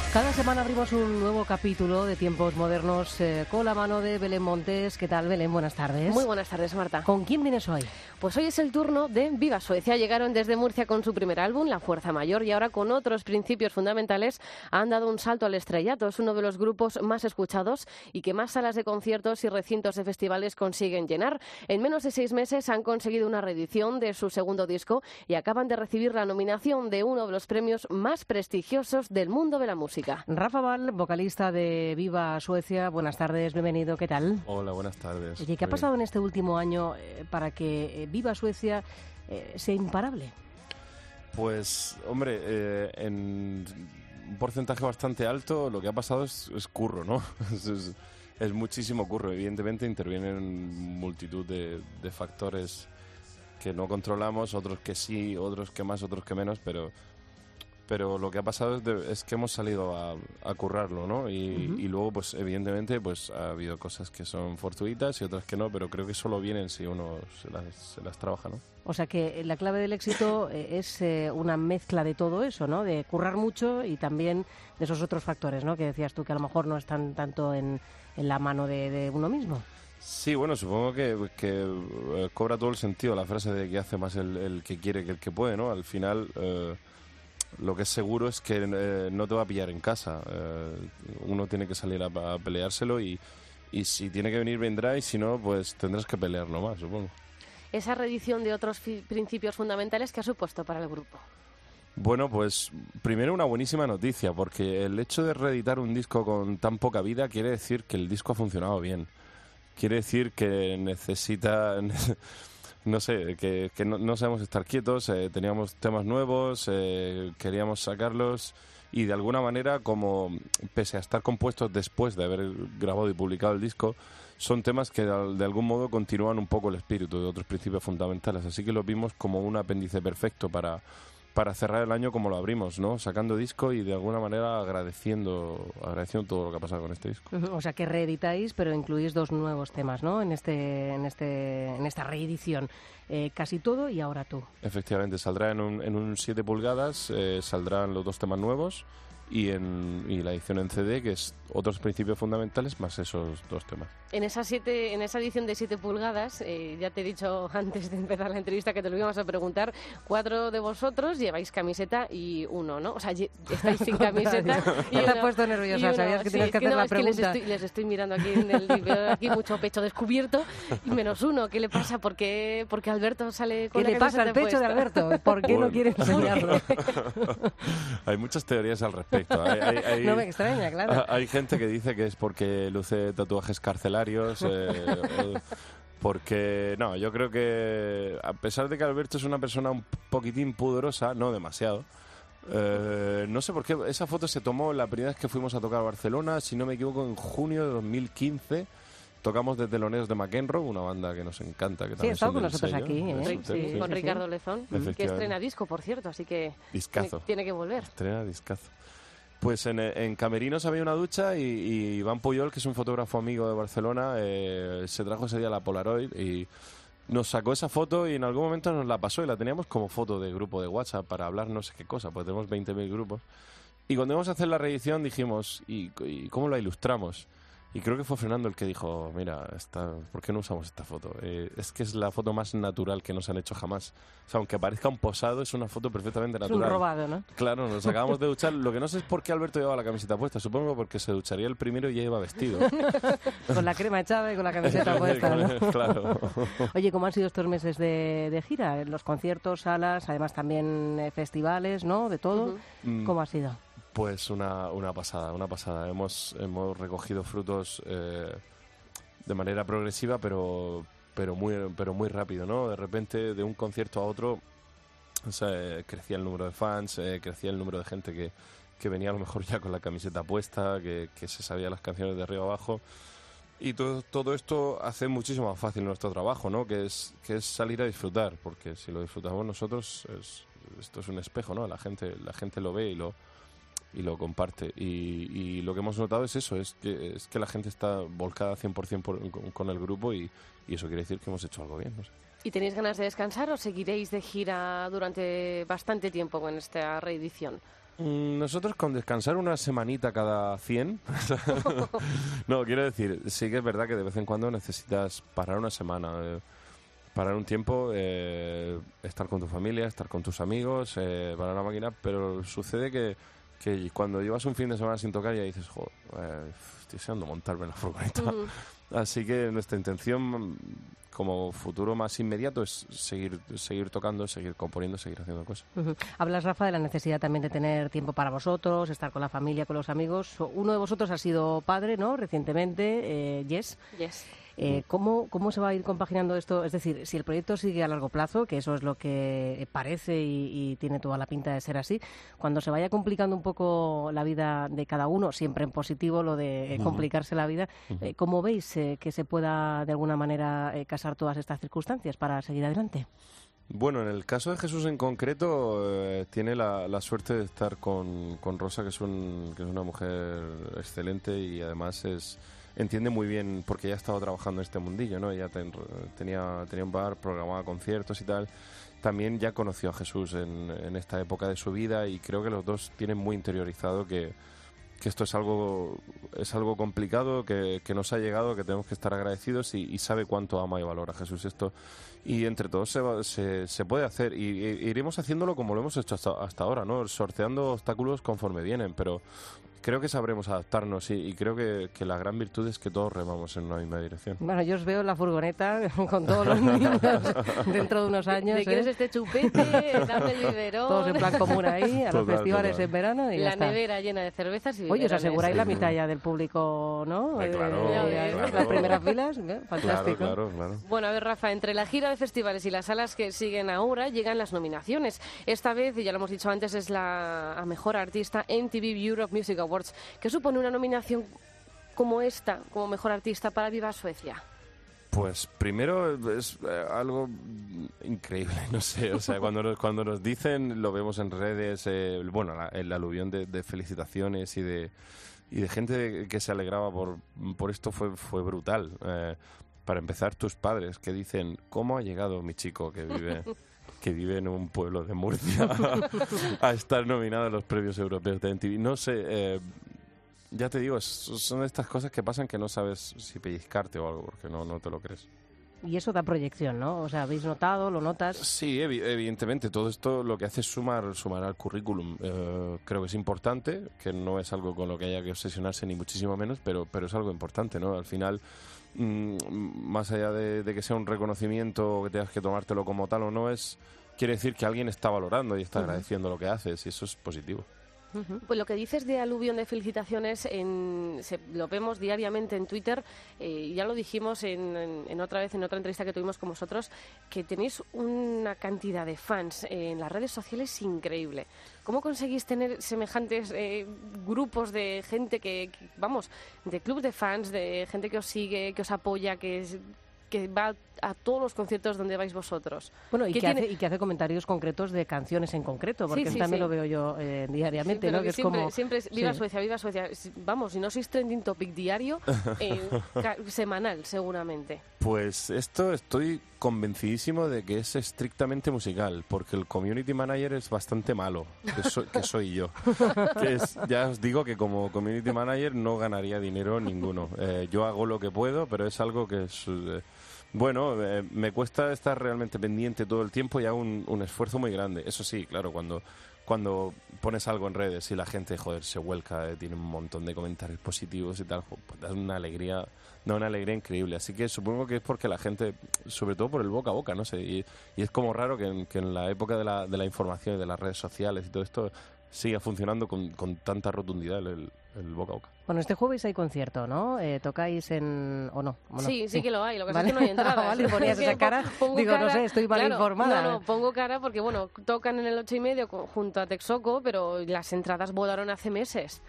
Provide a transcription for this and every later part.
Cada semana abrimos un nuevo capítulo de Tiempos Modernos con la mano de Belén Montes. ¿Qué tal, Belén? Buenas tardes. Muy buenas tardes, Marta. ¿Con quién vienes hoy? Pues hoy es el turno de Viva Suecia. Llegaron desde Murcia con su primer álbum, La Fuerza Mayor, y ahora con otros principios fundamentales han dado un salto al estrellato. Es uno de los grupos más escuchados y que más salas de conciertos y recintos de festivales consiguen llenar. En menos de 6 meses han conseguido una reedición de su segundo disco y acaban de recibir la nominación de uno de los premios más prestigiosos del mundo de la música. Rafa Val, vocalista de Viva Suecia. Buenas tardes, bienvenido. ¿Qué tal? Hola, buenas tardes. Oye, ¿qué ha pasado en este último año para que Viva Suecia sea imparable? Pues, hombre, en un porcentaje bastante alto lo que ha pasado es curro, ¿no? Es muchísimo curro. Evidentemente intervienen multitud de factores que no controlamos, otros que sí, otros que más, otros que menos, pero lo que ha pasado es que hemos salido a currarlo, ¿no? Y luego, pues evidentemente, pues ha habido cosas que son fortuitas y otras que no, pero creo que solo vienen si uno se las trabaja, ¿no? O sea que la clave del éxito es una mezcla de todo eso, ¿no? De currar mucho y también de esos otros factores, ¿no? Que decías tú que a lo mejor no están tanto en la mano de uno mismo. Sí, bueno, supongo que cobra todo el sentido la frase de que hace más el que quiere que el que puede, ¿no? Al final... lo que es seguro es que no te va a pillar en casa. Uno tiene que salir a peleárselo y si tiene que venir vendrá y si no, pues tendrás que pelearlo más, supongo. Esa reedición de otros principios fundamentales, ¿qué ha supuesto para el grupo? Bueno, pues primero una buenísima noticia, porque el hecho de reeditar un disco con tan poca vida quiere decir que el disco ha funcionado bien. Quiere decir que necesita... No sé, que no sabemos estar quietos, teníamos temas nuevos, queríamos sacarlos y de alguna manera, como pese a estar compuestos después de haber grabado y publicado el disco, son temas que de algún modo continúan un poco el espíritu de otros principios fundamentales. Así que lo vimos como un apéndice perfecto para cerrar el año como lo abrimos, ¿no? Sacando disco y de alguna manera agradeciendo todo lo que ha pasado con este disco. O sea que reeditáis, pero incluís 2 nuevos temas, ¿no? En esta reedición. Casi todo y ahora tú. Efectivamente, saldrá en un 7 pulgadas, saldrán los 2 temas nuevos y la edición en CD, que es otros principios fundamentales más esos 2 temas. En esa edición de 7 pulgadas, ya te he dicho antes de empezar la entrevista que te lo íbamos a preguntar, 4 de vosotros lleváis camiseta y 1, ¿no? O sea, estáis sin camiseta. Ya te has puesto nerviosa, sabías que tienes que hacer la pregunta. Les estoy mirando aquí en el veo aquí mucho pecho descubierto y menos 1. ¿Qué le pasa? ¿Por qué Alberto sale con la camiseta puesta? ¿Qué le pasa al pecho de Alberto? ¿Por qué no quiere enseñarlo? Hay muchas teorías al respecto. No me extraña, claro. Hay gente que dice que es porque luce tatuajes carcelarios, porque... No, yo creo que a pesar de que Alberto es una persona un poquitín pudorosa, no demasiado, no sé por qué, esa foto se tomó la primera vez que fuimos a tocar a Barcelona, si no me equivoco, en junio de 2015. Tocamos de teloneros de McEnroe, una banda que nos encanta. Que sí, ha estado con nosotros aquí. Sí, con Ricardo Lezón, que estrena disco, por cierto, así que tiene que volver. Estrena discazo. Pues en Camerinos había una ducha y Iván Puyol, que es un fotógrafo amigo de Barcelona, se trajo ese día la Polaroid y nos sacó esa foto y en algún momento nos la pasó y la teníamos como foto de grupo de WhatsApp para hablar no sé qué cosa, porque tenemos 20.000 grupos. Y cuando íbamos a hacer la reedición dijimos, ¿y cómo la ilustramos? Y creo que fue Fernando el que dijo, mira, ¿por qué no usamos esta foto? Es que es la foto más natural que nos han hecho jamás. O sea, aunque parezca un posado, es una foto perfectamente natural. Es un robado, ¿no? Claro, nos acabamos de duchar. Lo que no sé es por qué Alberto llevaba la camiseta puesta. Supongo porque se ducharía el primero y ya iba vestido. Con la crema echada y con la camiseta puesta, ¿no? Claro. Oye, ¿cómo han sido estos meses de gira? Los conciertos, salas, además también festivales, ¿no? De todo. ¿Cómo ha sido? Pues una pasada. Hemos recogido frutos de manera progresiva, pero muy rápido, ¿no? De repente, de un concierto a otro, o sea, crecía el número de fans, crecía el número de gente que venía a lo mejor ya con la camiseta puesta, que se sabía las canciones de arriba abajo. Y todo esto hace muchísimo más fácil nuestro trabajo, ¿no? Que es salir a disfrutar, porque si lo disfrutamos nosotros, esto es un espejo, ¿no? La gente lo ve y lo comparte. Y lo que hemos notado es eso, es que la gente está volcada 100% con el grupo y eso quiere decir que hemos hecho algo bien, no sé. ¿Y tenéis ganas de descansar o seguiréis de gira durante bastante tiempo con esta reedición? Nosotros con descansar una semanita cada 100. No, quiero decir, sí que es verdad que de vez en cuando necesitas parar una semana, parar un tiempo, estar con tu familia, estar con tus amigos, parar la máquina, pero sucede que cuando llevas un fin de semana sin tocar ya dices, joder, estoy deseando montarme en la furgoneta. Así que nuestra intención como futuro más inmediato es seguir tocando, seguir componiendo, seguir haciendo cosas. Hablas, Rafa, de la necesidad también de tener tiempo para vosotros, estar con la familia, con los amigos. Uno de vosotros ha sido padre, ¿no?, recientemente, Jess. Yes. ¿Cómo se va a ir compaginando esto? Es decir, si el proyecto sigue a largo plazo, que eso es lo que parece y tiene toda la pinta de ser así, cuando se vaya complicando un poco la vida de cada uno, siempre en positivo lo de complicarse la vida, ¿cómo veis que se pueda de alguna manera casar todas estas circunstancias para seguir adelante? Bueno, en el caso de Jesús en concreto, tiene la suerte de estar con Rosa, que es una mujer excelente y además entiende muy bien, porque ella ha estado trabajando en este mundillo, ¿no? Ella tenía un bar, programaba conciertos y tal. También ya conoció a Jesús en esta época de su vida y creo que los dos tienen muy interiorizado que esto es algo complicado, que nos ha llegado, que tenemos que estar agradecidos y sabe cuánto ama y valora Jesús esto. Y entre todos se puede hacer y iremos haciéndolo como lo hemos hecho hasta ahora, ¿no? Sorteando obstáculos conforme vienen, pero creo que sabremos adaptarnos y creo que la gran virtud es que todos remamos en una misma dirección. Bueno, yo os veo en la furgoneta con todos los niños dentro de unos años. ¿De quieres este chupete? Dame el biberón. Todos en plan común ahí, a los festivales en verano y ya está. La nevera llena de cervezas y Oye, os aseguráis la mitad ya del público, ¿no? Claro. Las primeras filas, fantástico. Claro. Bueno, a ver, Rafa, entre la gira de festivales y las salas que siguen ahora llegan las nominaciones. Esta vez, y ya lo hemos dicho antes, es a Mejor Artista MTV Europe Music Awards. ¿Qué supone una nominación como esta, como Mejor Artista para Viva Suecia? Pues primero es algo increíble, no sé, o sea, cuando nos dicen, lo vemos en redes, el aluvión de felicitaciones y de gente que se alegraba por esto fue brutal. Para empezar, tus padres que dicen, ¿cómo ha llegado mi chico que vive en un pueblo de Murcia a estar nominado a los premios europeos de MTV? No sé, ya te digo, son estas cosas que pasan que no sabes si pellizcarte o algo, porque no te lo crees. Y eso da proyección, ¿no? O sea, ¿habéis notado, lo notas? Sí, evidentemente. Todo esto lo que hace es sumar al currículum. Creo que es importante, que no es algo con lo que haya que obsesionarse ni muchísimo menos, pero es algo importante, ¿no? Al final, más allá de que sea un reconocimiento o que tengas que tomártelo como tal o no, quiere decir que alguien está valorando y está agradeciendo lo que haces, y eso es positivo. Pues lo que dices de aluvión de felicitaciones lo vemos diariamente en Twitter, ya lo dijimos en otra entrevista que tuvimos con vosotros, que tenéis una cantidad de fans en las redes sociales increíble. ¿Cómo conseguís tener semejantes grupos de gente de club de fans, de gente que os sigue, que os apoya, que va a todos los conciertos donde vais vosotros? Bueno, y que hace comentarios concretos de canciones en concreto, porque también lo veo yo diariamente, sí, ¿no? Que siempre es Viva Suecia, Viva Suecia. Vamos, si no sois trending topic diario, semanal, seguramente. Pues esto estoy convencidísimo de que es estrictamente musical, porque el community manager es bastante malo, que soy yo. Ya os digo que como community manager no ganaría dinero ninguno. Yo hago lo que puedo, pero es algo que es... me cuesta estar realmente pendiente todo el tiempo y hago un esfuerzo muy grande. Eso sí, claro, cuando pones algo en redes y la gente, se vuelca, tiene un montón de comentarios positivos y tal, pues da una alegría increíble. Así que supongo que es porque la gente, sobre todo por el boca a boca, no sé, y es como raro que en la época de la información y de las redes sociales y todo esto siga funcionando con tanta rotundidad el boca a boca. Bueno, este jueves hay concierto, ¿no? ¿Tocáis ¿o no? Sí que lo hay. Lo que pasa es que no hay entradas. Vale, ponías esa cara. Digo, no sé, estoy mal informada. No, pongo cara porque, tocan en el 8:30 junto a Texoco, pero las entradas volaron hace meses.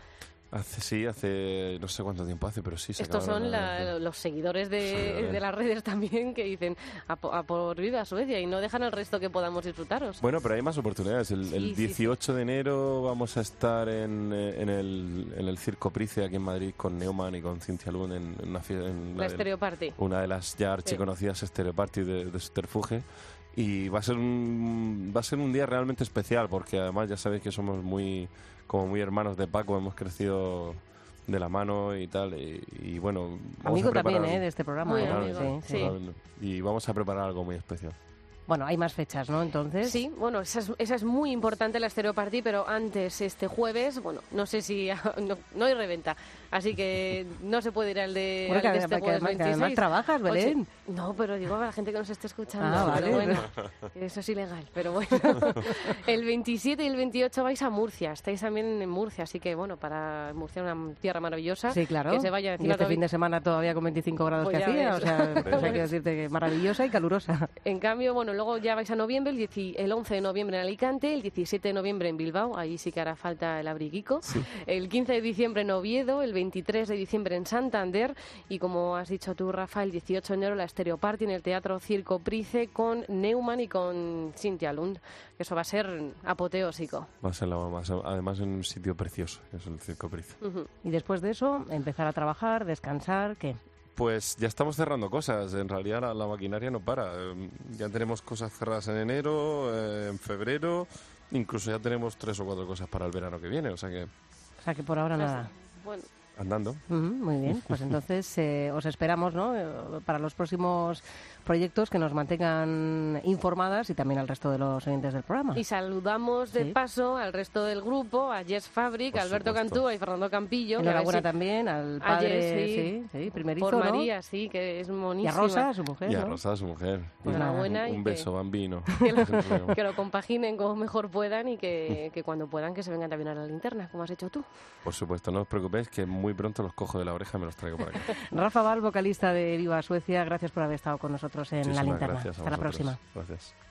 Hace no sé cuánto tiempo hace, pero sí se Estos son los seguidores de las redes también que dicen a por Viva Suecia y no dejan al resto que podamos disfrutaros. Bueno, pero hay más oportunidades. El 18 de enero vamos a estar en el Circo Price aquí en Madrid con Neumann y con Cintia Lund en una fiesta. La Stereo Party. Una de las ya archiconocidas Stereo Party de Subterfuge. Y va a ser un día realmente especial, porque además ya sabéis que somos muy hermanos de Paco, hemos crecido de la mano y tal, y bueno... Amigo también, de este programa. Muy amigo, sí. Y vamos a preparar algo muy especial. Bueno, hay más fechas, ¿no? Entonces... Sí, bueno, esa es muy importante, la Stereo Party, pero antes, este jueves, bueno, no sé si... No hay reventa, así que no se puede ir al de, bueno, al de este jueves 26. Que además trabajas, Belén. No, pero digo a la gente que nos esté escuchando. Vale. Pero bueno, eso es ilegal, pero bueno. El 27 y el 28 vais a Murcia, estáis también en Murcia, así que bueno, para Murcia una tierra maravillosa. Sí, claro. Que se vaya y este fin de semana todavía con 25 grados pues que hacía, ves. o sea, hay que decirte que maravillosa y calurosa. En cambio, bueno, luego ya vais a noviembre, el 11 de noviembre en Alicante, el 17 de noviembre en Bilbao, ahí sí que hará falta el abriguico, sí. El 15 de diciembre en Oviedo, el 23 de diciembre en Santander y como has dicho tú, Rafa, el 18 de enero la Stereo Party en el Teatro Circo Price con Neumann y con Cynthia Lund, que eso va a ser apoteósico. Va a ser además en un sitio precioso, que es el Circo Price. Uh-huh. Y después de eso, empezar a trabajar, descansar, ¿qué? Pues ya estamos cerrando cosas, en realidad la maquinaria no para. Ya tenemos cosas cerradas en enero, en febrero, incluso ya tenemos 3 o 4 cosas para el verano que viene, o sea que por ahora nada. Bueno. Andando. Muy bien, pues entonces os esperamos, ¿no? Para los próximos proyectos que nos mantengan informadas y también al resto de los oyentes del programa. Y saludamos de paso al resto del grupo, a Jess Fabric, a Alberto Cantúa y Fernando Campillo. Enhorabuena también al padre, sí, primerizo, por María, ¿no? sí, que es monísima. Y a Rosa, su mujer, Y a Rosa, su mujer. Pues enhorabuena. Un beso, bambino. Que lo compaginen como mejor puedan y que cuando puedan que se vengan también a la linterna, como has hecho tú. Por supuesto, no os preocupéis que muy pronto los cojo de la oreja y me los traigo por aquí. Rafa Val, vocalista de Viva Suecia, gracias por haber estado con nosotros en La Linterna. Gracias a Hasta la próxima. Gracias.